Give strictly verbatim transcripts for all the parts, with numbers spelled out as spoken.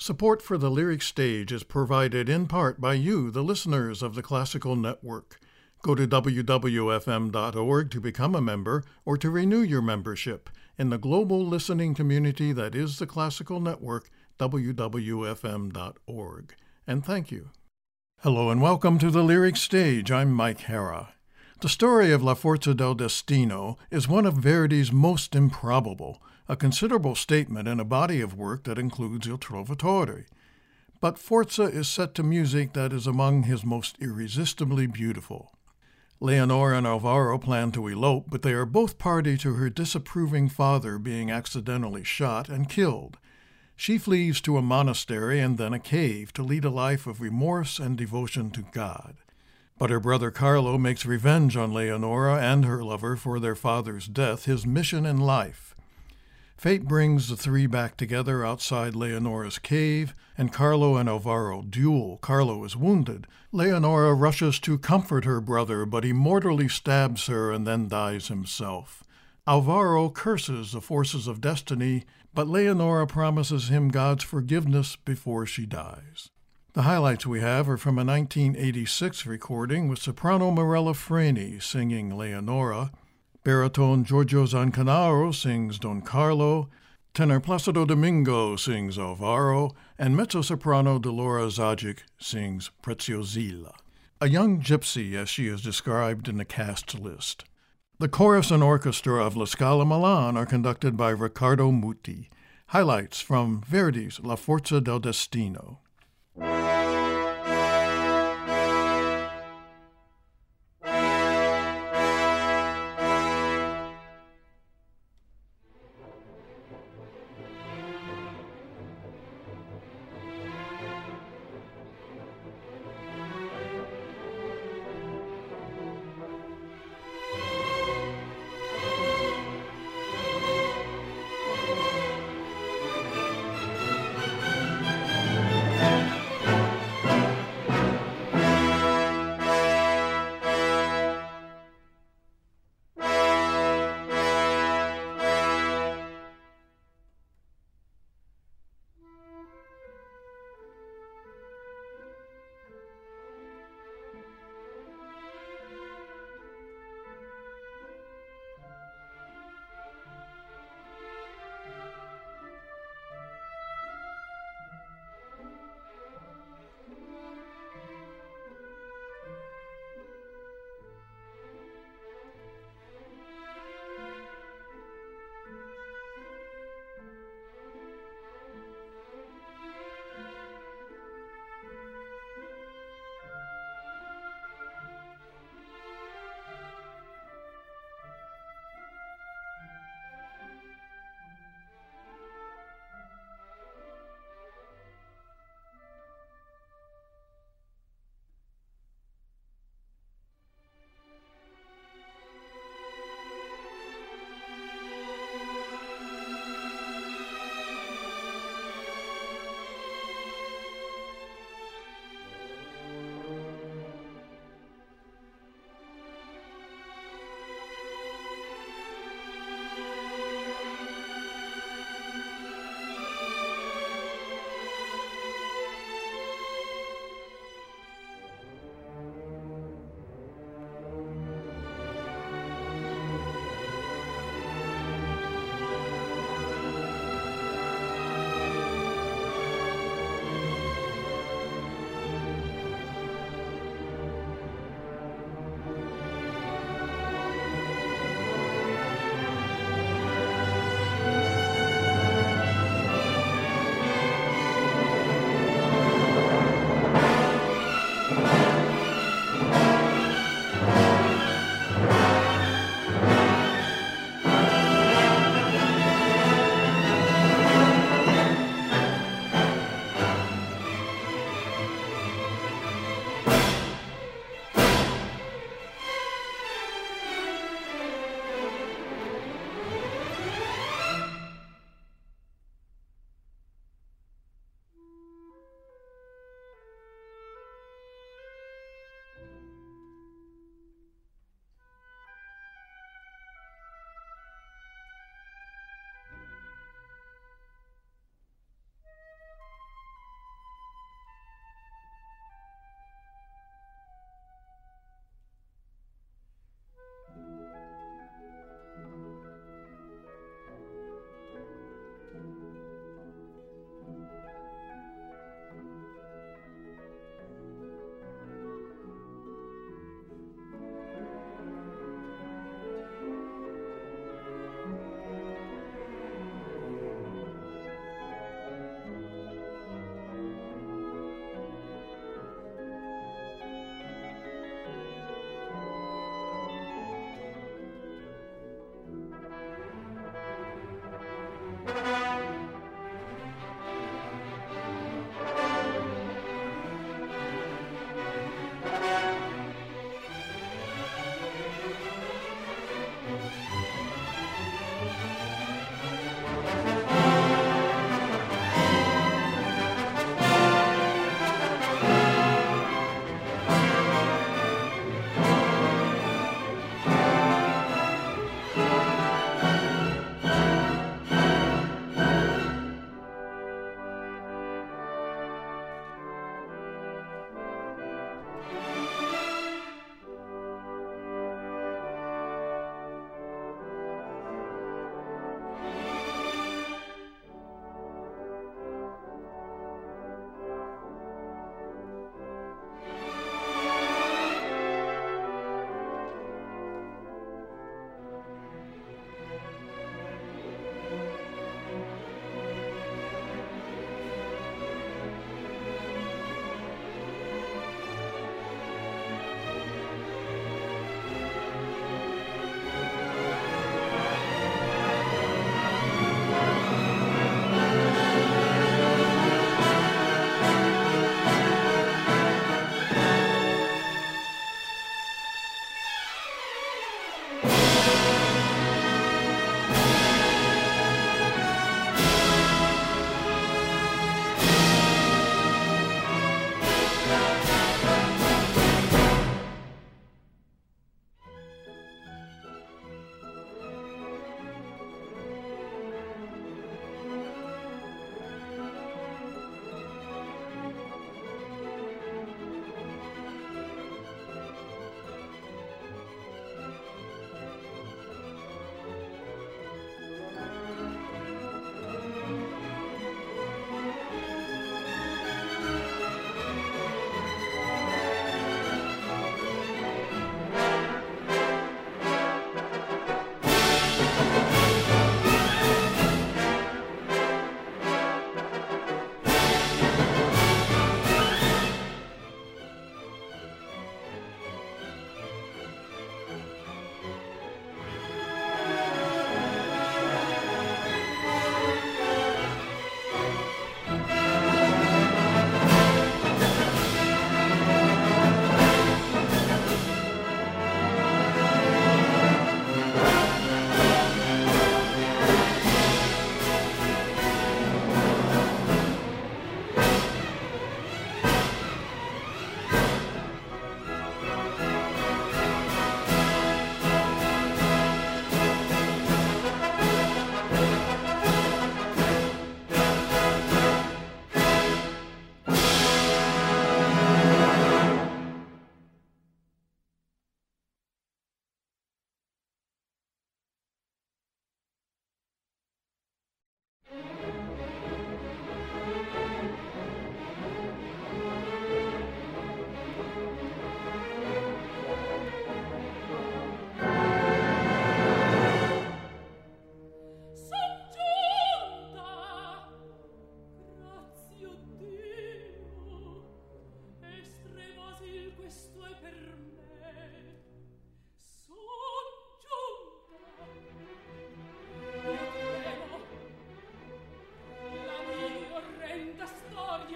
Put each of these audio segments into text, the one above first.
Support for the Lyric Stage is provided in part by you, the listeners of the Classical Network. Go to w w f m dot org to become a member or to renew your membership in the global listening community that is the Classical Network, w w f m dot org. And thank you. Hello and welcome to the Lyric Stage. I'm Mike Hara. The story of La Forza del Destino is one of Verdi's most improbable, a considerable statement in a body of work that includes Il Trovatore. But Forza is set to music that is among his most irresistibly beautiful. Leonora and Alvaro plan to elope, but they are both party to her disapproving father being accidentally shot and killed. She flees to a monastery and then a cave to lead a life of remorse and devotion to God. But her brother Carlo makes revenge on Leonora and her lover for their father's death his mission in life. Fate brings the three back together outside Leonora's cave, and Carlo and Alvaro duel. Carlo is wounded. Leonora rushes to comfort her brother, but he mortally stabs her and then dies himself. Alvaro curses the forces of destiny, but Leonora promises him God's forgiveness before she dies. The highlights we have are from a nineteen eighty-six recording with soprano Morella Freni singing Leonora, baritone Giorgio Zancanaro sings Don Carlo, tenor Placido Domingo sings Alvaro, and mezzo-soprano Delora Zajic sings Preziosilla, a young gypsy as she is described in the cast list. The chorus and orchestra of La Scala Milan are conducted by Riccardo Muti. Highlights from Verdi's La Forza del Destino.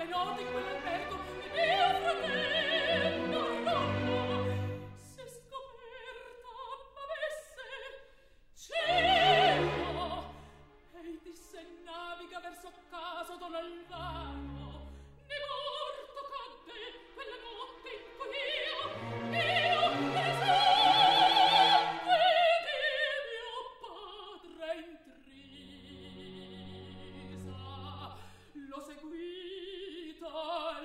Lo seguito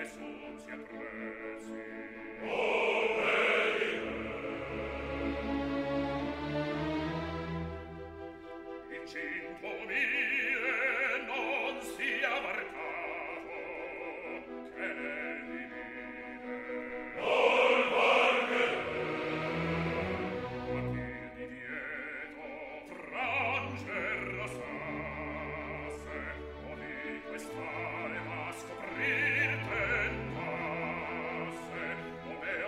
Quest'anima scoprir tentasse, come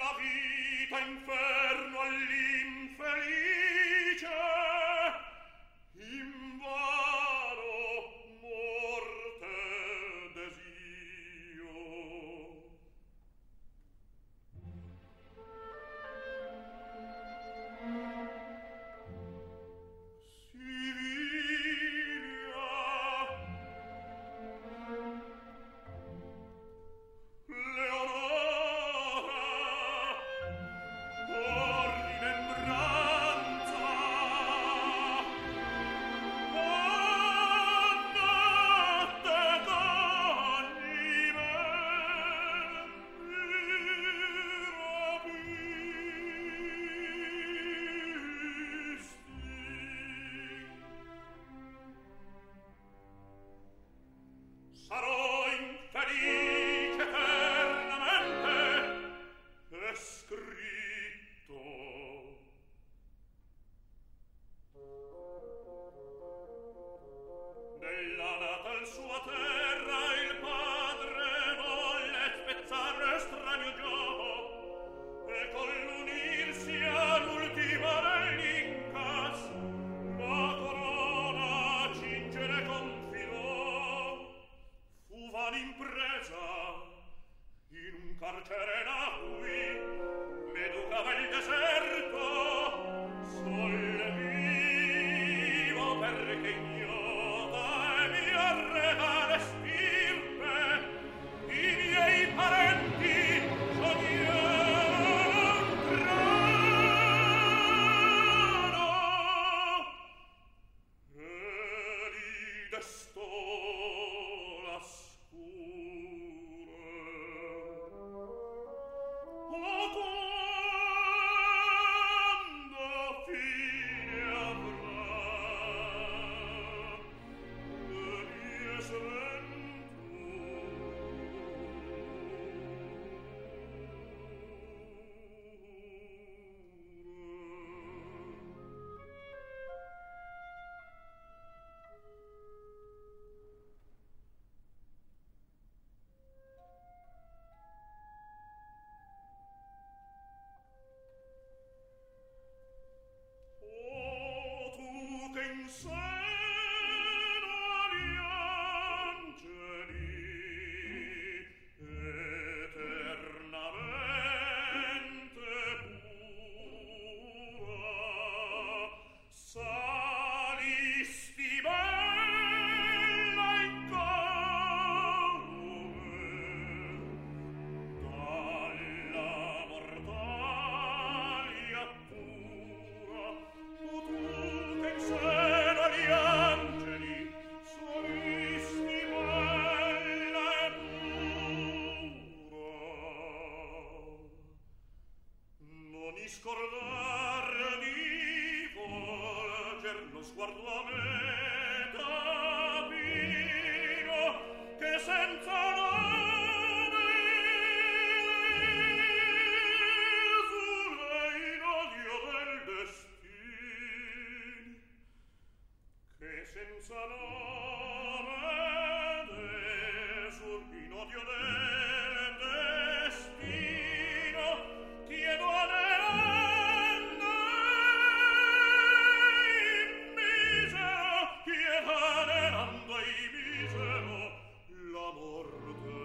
La morte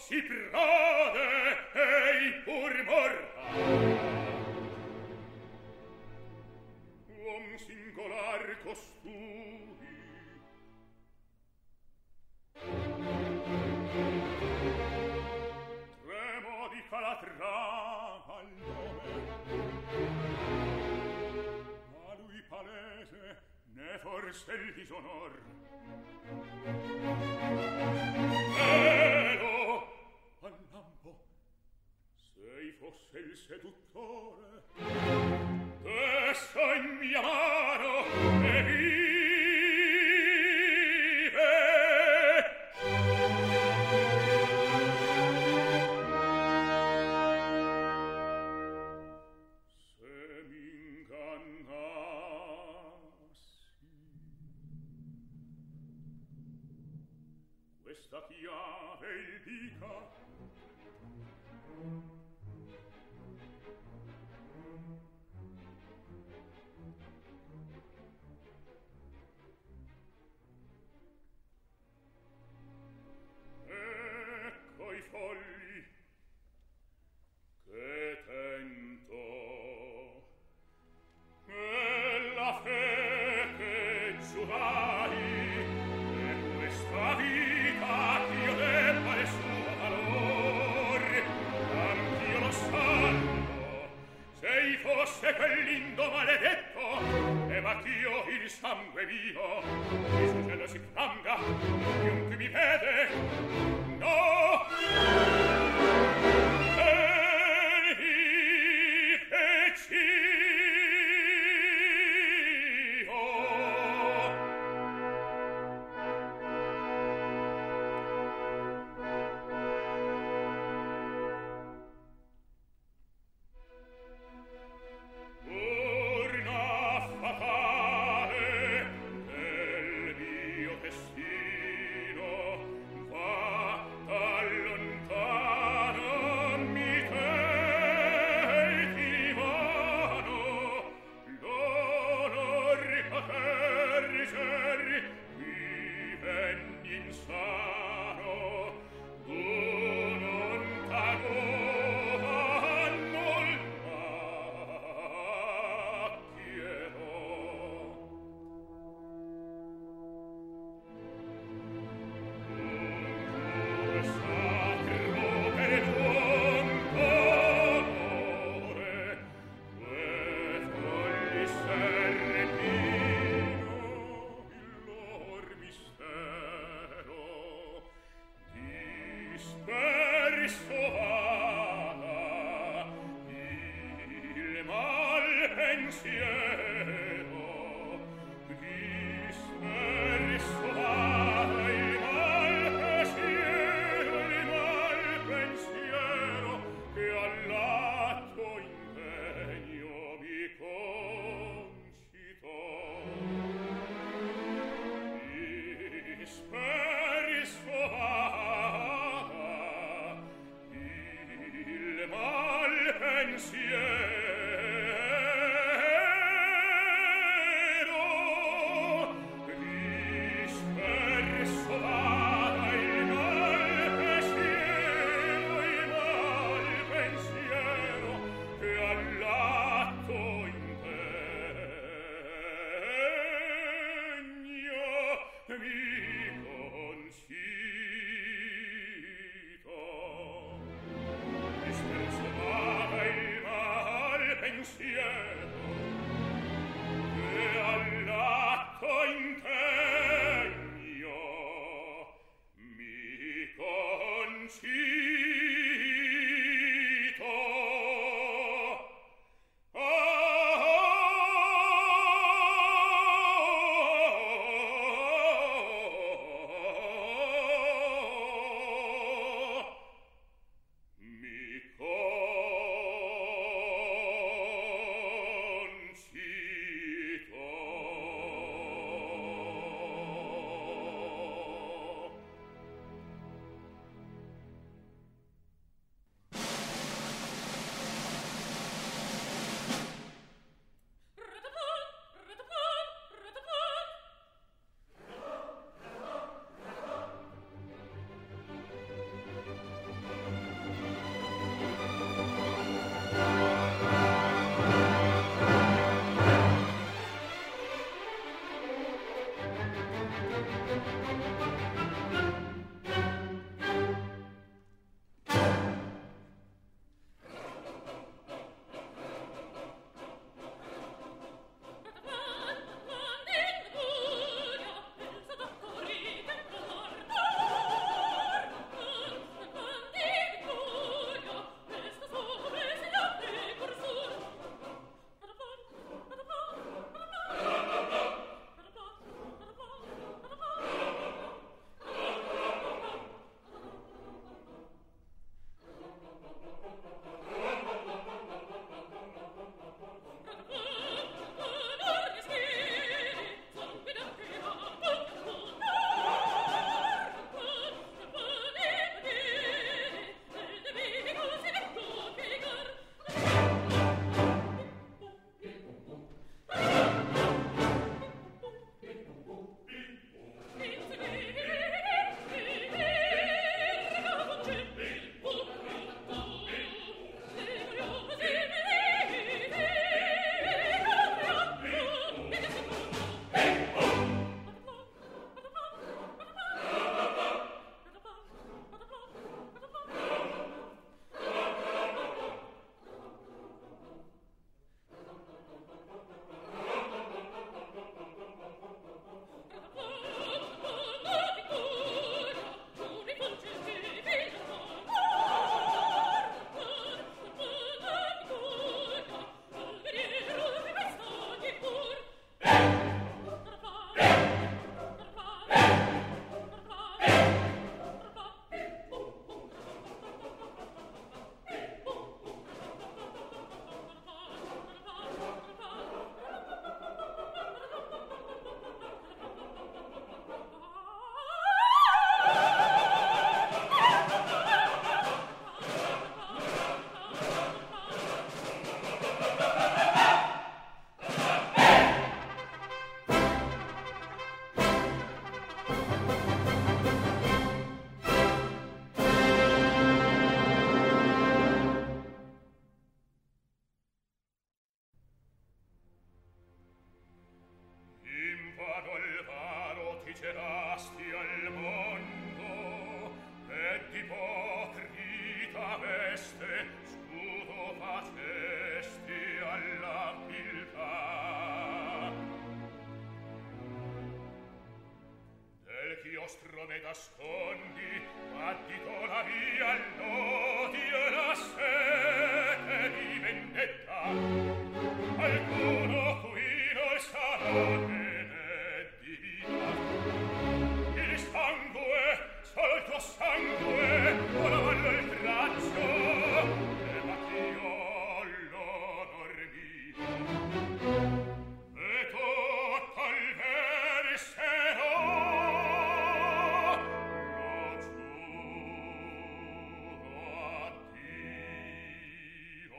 si prode ei pur morra. Uom singolar costui tremo di Calatrava al nome, ma lui palese ne forse il disonor. Velo al lampo, sei fosse il seduttore, adesso in mia mano e vive. Se m'ingannassi, questa chiave il dica. Ecco i folli che tento e la fe che giurai e questa vita ch'io debba il suo valor, anch'io lo salvo se fosse quel lindo maledetto e batt'io il sangue mio il suo cielo si franga chiunque mi vede no veni feci nostro me nascondi, addito la via all'odio e la sete di vendetta. Alcuno qui non sarà bene di vita. Il sangue, sol tuo sangue, ora vallo il braccio, e battio l'onor mio. E tutto il verserò, lo giuro a Dio.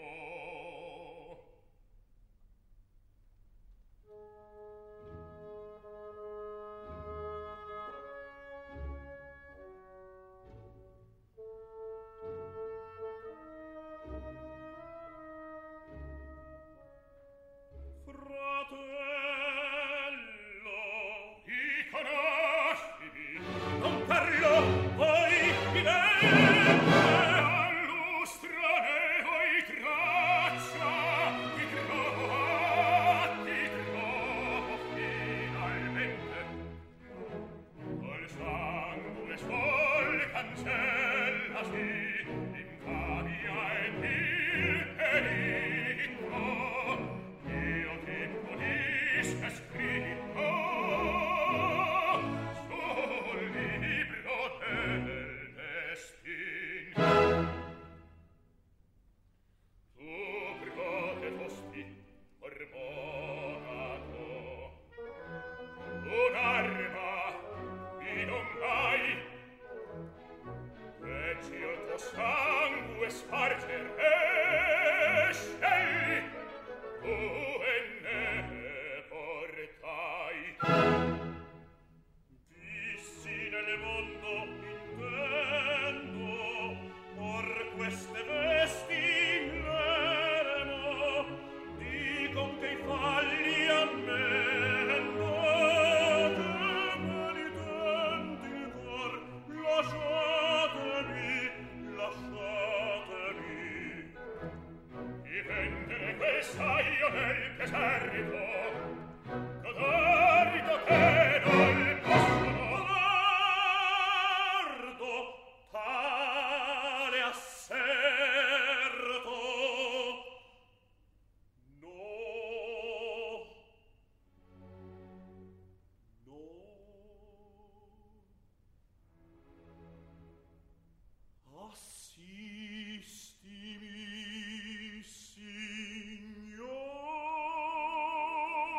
Fratello, ti conosci? Non parlo, voi mi dette, allustrane voi traccia, ti trovo, ti trovo finalmente. Col sangue sol cancellasi, l'incavia e il pericolo. Io ti punisco scritto sul libro del destin. Tu prote fosti ormonato, un'arma mi non dai, feci il tuo sangue sparger e scegli, tu e ne portai. Dissi nel mondo intendo, or queste vesti nemo, dicon che i falli ammendo, che me li tenti il cor, lasciatemi, lasciatemi. Di vendere quel saio nel deserto, codardo che non possono. Codardo, tale asserto. No, no. Assistimi, Signor.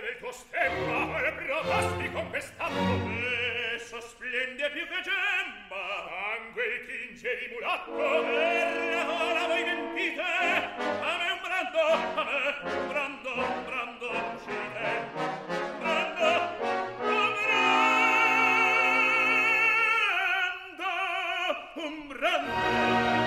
del tuo stemma e protasti con quest'atto esso splende più che gemma sangue il tinge di mulatto e ora voi mentite a me un brando a me un brando un brando uscite brando un brando un brando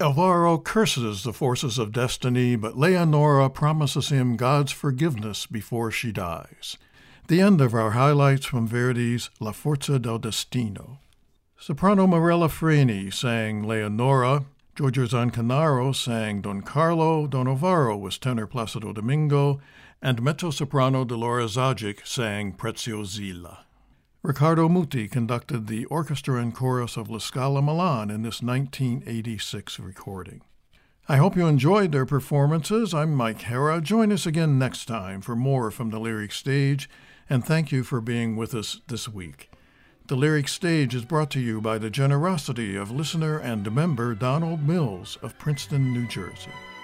Alvaro curses the forces of destiny, but Leonora promises him God's forgiveness before she dies. The end of our highlights from Verdi's La Forza del Destino. Soprano Mirella Freni sang Leonora, Giorgio Zancanaro sang Don Carlo, Don Alvaro was tenor Placido Domingo, and mezzo-soprano Dolores Zajic sang Preziosilla. Riccardo Muti conducted the orchestra and chorus of La Scala Milan in this nineteen eighty-six recording. I hope you enjoyed their performances. I'm Mike Hara. Join us again next time for more from the Lyric Stage, and thank you for being with us this week. The Lyric Stage is brought to you by the generosity of listener and member Donald Mills of Princeton, New Jersey.